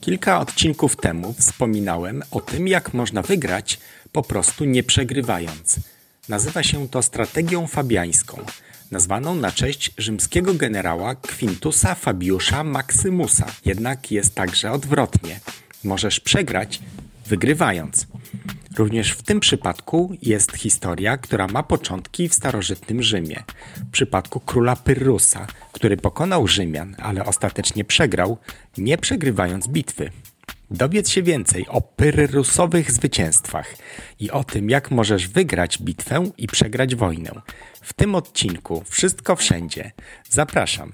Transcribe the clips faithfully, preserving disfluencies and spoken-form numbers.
Kilka odcinków temu wspominałem o tym, jak można wygrać po prostu nie przegrywając. Nazywa się to strategią fabiańską, nazwaną na cześć rzymskiego generała Quintusa Fabiusza Maximusa. Jednak jest także odwrotnie. Możesz przegrać wygrywając. Również w tym przypadku jest historia, która ma początki w starożytnym Rzymie. W przypadku króla Pyrrusa, który pokonał Rzymian, ale ostatecznie przegrał, nie przegrywając bitwy. Dowiedz się więcej o pyrrusowych zwycięstwach i o tym, jak możesz wygrać bitwę i przegrać wojnę. W tym odcinku Wszystko Wszędzie. Zapraszam.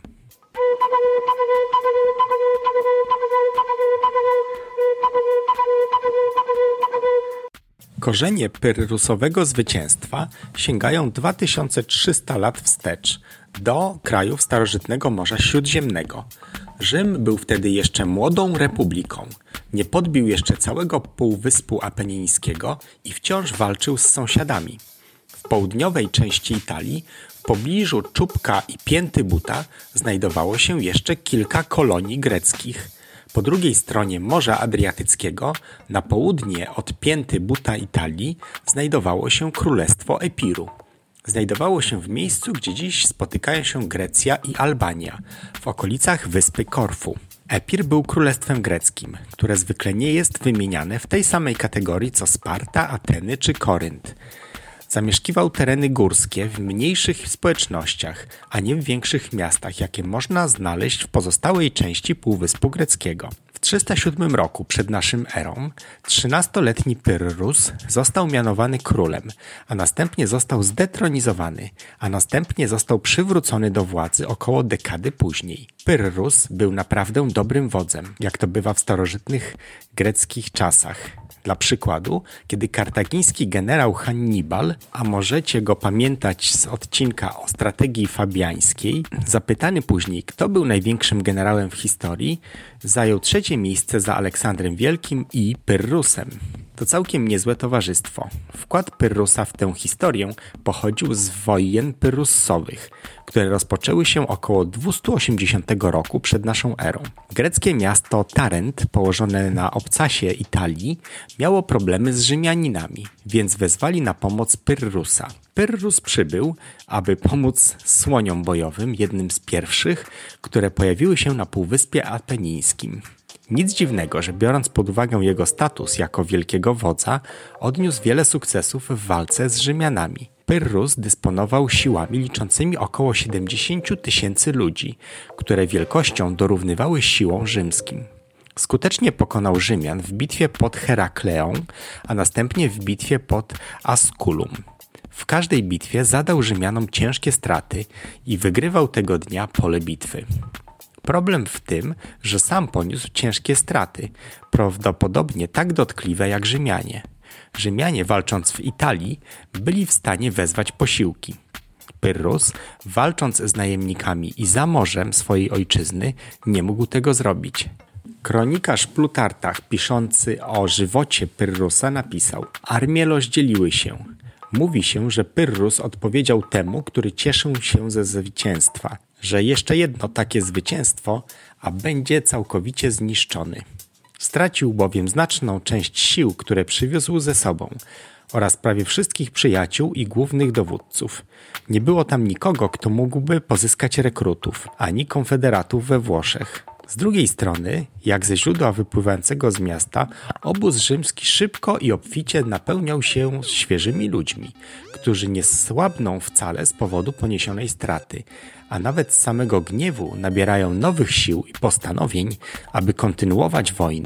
Korzenie pyrrusowego zwycięstwa sięgają dwa tysiące trzysta lat wstecz, do krajów starożytnego Morza Śródziemnego. Rzym był wtedy jeszcze młodą republiką, nie podbił jeszcze całego Półwyspu Apenińskiego i wciąż walczył z sąsiadami. W południowej części Italii, w pobliżu czubka i pięty buta, znajdowało się jeszcze kilka kolonii greckich. Po drugiej stronie Morza Adriatyckiego, na południe od pięty buta Italii, znajdowało się Królestwo Epiru. Znajdowało się w miejscu, gdzie dziś spotykają się Grecja i Albania, w okolicach wyspy Korfu. Epir był królestwem greckim, które zwykle nie jest wymieniane w tej samej kategorii co Sparta, Ateny czy Korynt. Zamieszkiwał tereny górskie w mniejszych społecznościach, a nie w większych miastach, jakie można znaleźć w pozostałej części Półwyspu Greckiego. W trzysta siódmym roku przed naszym erą trzynastoletni Pyrrus został mianowany królem, a następnie został zdetronizowany, a następnie został przywrócony do władzy około dekady później. Pyrrus był naprawdę dobrym wodzem, jak to bywa w starożytnych greckich czasach. Dla przykładu, kiedy kartagiński generał Hannibal, a możecie go pamiętać z odcinka o strategii fabiańskiej, zapytany później, kto był największym generałem w historii, zajął trzecie miejsce za Aleksandrem Wielkim i Pyrrusem. To całkiem niezłe towarzystwo. Wkład Pyrrusa w tę historię pochodził z wojen pyrrusowych, które rozpoczęły się około dwieście osiemdziesiątego roku przed naszą erą. Greckie miasto Tarent, położone na obcasie Italii, miało problemy z Rzymianinami, więc wezwali na pomoc Pyrrusa. Pyrrus przybył, aby pomóc słoniom bojowym, jednym z pierwszych, które pojawiły się na Półwyspie Apenińskim. Nic dziwnego, że biorąc pod uwagę jego status jako wielkiego wodza, odniósł wiele sukcesów w walce z Rzymianami. Pyrrus dysponował siłami liczącymi około siedemdziesiąt tysięcy ludzi, które wielkością dorównywały siłom rzymskim. Skutecznie pokonał Rzymian w bitwie pod Herakleą, a następnie w bitwie pod Asculum. W każdej bitwie zadał Rzymianom ciężkie straty i wygrywał tego dnia pole bitwy. Problem w tym, że sam poniósł ciężkie straty, prawdopodobnie tak dotkliwe jak Rzymianie. Rzymianie, walcząc w Italii, byli w stanie wezwać posiłki. Pyrrus, walcząc z najemnikami i za morzem swojej ojczyzny, nie mógł tego zrobić. Kronikarz Plutarch, piszący o żywocie Pyrrusa, napisał: armie rozdzieliły się. Mówi się, że Pyrrus odpowiedział temu, który cieszył się ze zwycięstwa, że jeszcze jedno takie zwycięstwo, a będzie całkowicie zniszczony. Stracił bowiem znaczną część sił, które przywiózł ze sobą, oraz prawie wszystkich przyjaciół i głównych dowódców. Nie było tam nikogo, kto mógłby pozyskać rekrutów, ani konfederatów we Włoszech. Z drugiej strony, jak ze źródła wypływającego z miasta, obóz rzymski szybko i obficie napełniał się świeżymi ludźmi, którzy nie słabną wcale z powodu poniesionej straty, a nawet z samego gniewu nabierają nowych sił i postanowień, aby kontynuować wojnę.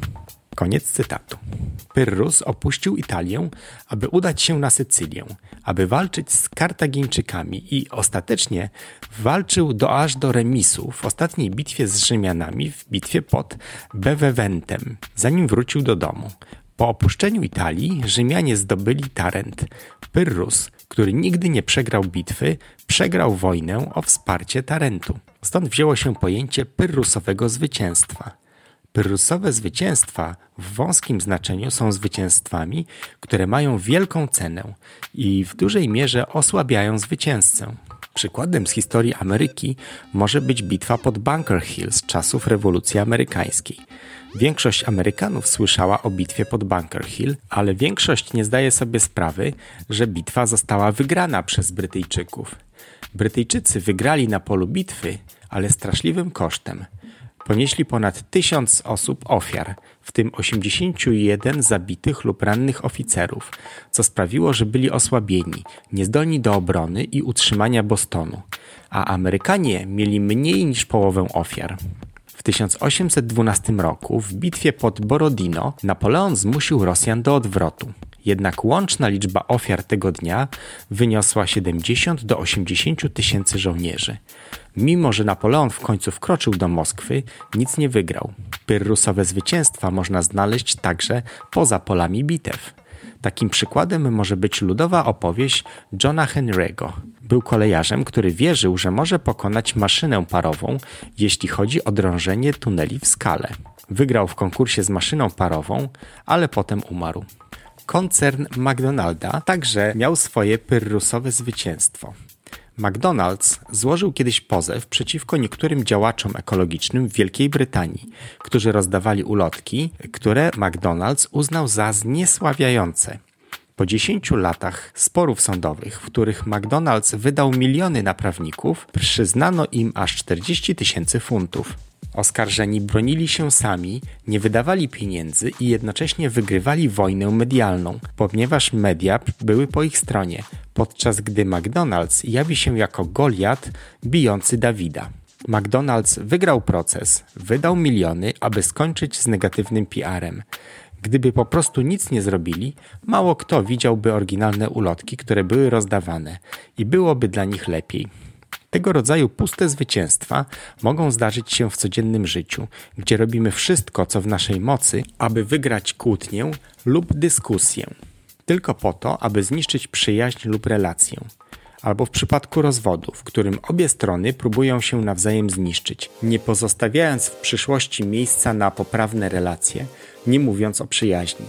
Koniec cytatu. Pyrrus opuścił Italię, aby udać się na Sycylię, aby walczyć z Kartagińczykami i ostatecznie walczył do aż do remisu w ostatniej bitwie z Rzymianami w bitwie pod Beveventem, zanim wrócił do domu. Po opuszczeniu Italii Rzymianie zdobyli Tarent. Pyrrus, który nigdy nie przegrał bitwy, przegrał wojnę o wsparcie Tarentu. Stąd wzięło się pojęcie pyrrusowego zwycięstwa. Pyrrusowe zwycięstwa w wąskim znaczeniu są zwycięstwami, które mają wielką cenę i w dużej mierze osłabiają zwycięzcę. Przykładem z historii Ameryki może być bitwa pod Bunker Hill z czasów rewolucji amerykańskiej. Większość Amerykanów słyszała o bitwie pod Bunker Hill, ale większość nie zdaje sobie sprawy, że bitwa została wygrana przez Brytyjczyków. Brytyjczycy wygrali na polu bitwy, ale straszliwym kosztem. Ponieśli ponad tysiąc osób ofiar, w tym osiemdziesiąt jeden zabitych lub rannych oficerów, co sprawiło, że byli osłabieni, niezdolni do obrony i utrzymania Bostonu, a Amerykanie mieli mniej niż połowę ofiar. W tysiąc osiemset dwunastym roku w bitwie pod Borodino Napoleon zmusił Rosjan do odwrotu. Jednak łączna liczba ofiar tego dnia wyniosła siedemdziesiąt do osiemdziesięciu tysięcy żołnierzy. Mimo że Napoleon w końcu wkroczył do Moskwy, nic nie wygrał. Pyrrusowe zwycięstwa można znaleźć także poza polami bitew. Takim przykładem może być ludowa opowieść Johna Henry'ego. Był kolejarzem, który wierzył, że może pokonać maszynę parową, jeśli chodzi o drążenie tuneli w skale. Wygrał w konkursie z maszyną parową, ale potem umarł. Koncern McDonalda także miał swoje pyrrusowe zwycięstwo. McDonald's złożył kiedyś pozew przeciwko niektórym działaczom ekologicznym w Wielkiej Brytanii, którzy rozdawali ulotki, które McDonald's uznał za zniesławiające. Po dziesięciu latach sporów sądowych, w których McDonald's wydał miliony na prawników, przyznano im aż czterdzieści tysięcy funtów. Oskarżeni bronili się sami, nie wydawali pieniędzy i jednocześnie wygrywali wojnę medialną, ponieważ media były po ich stronie, podczas gdy McDonald's jawi się jako Goliat bijący Dawida. McDonald's wygrał proces, wydał miliony, aby skończyć z negatywnym P R-em. Gdyby po prostu nic nie zrobili, mało kto widziałby oryginalne ulotki, które były rozdawane i byłoby dla nich lepiej. Tego rodzaju puste zwycięstwa mogą zdarzyć się w codziennym życiu, gdzie robimy wszystko, co w naszej mocy, aby wygrać kłótnię lub dyskusję. Tylko po to, aby zniszczyć przyjaźń lub relację. Albo w przypadku rozwodu, w którym obie strony próbują się nawzajem zniszczyć, nie pozostawiając w przyszłości miejsca na poprawne relacje, nie mówiąc o przyjaźni.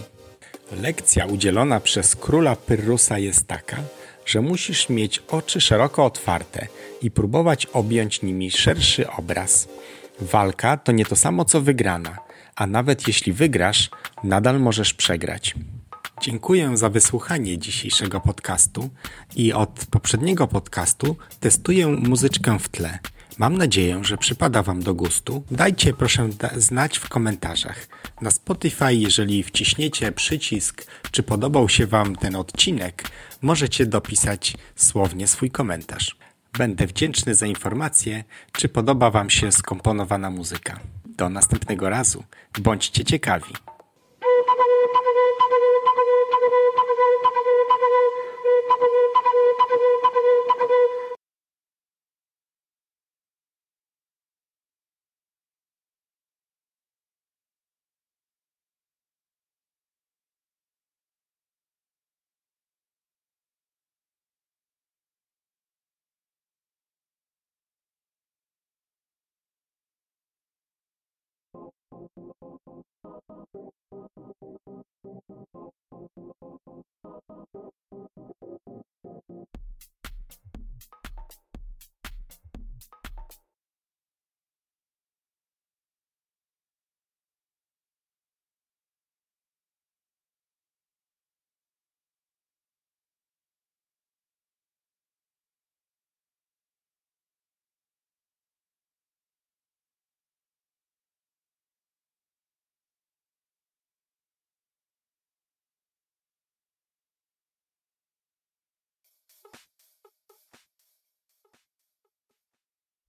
Lekcja udzielona przez króla Pyrrusa jest taka, że musisz mieć oczy szeroko otwarte i próbować objąć nimi szerszy obraz. Walka to nie to samo co wygrana, a nawet jeśli wygrasz, nadal możesz przegrać. Dziękuję za wysłuchanie dzisiejszego podcastu i od poprzedniego podcastu testuję muzyczkę w tle. Mam nadzieję, że przypada Wam do gustu. Dajcie proszę da- znać w komentarzach. Na Spotify, jeżeli wciśniecie przycisk, czy podobał się Wam ten odcinek, możecie dopisać słownie swój komentarz. Będę wdzięczny za informację, czy podoba Wam się skomponowana muzyka. Do następnego razu. Bądźcie ciekawi.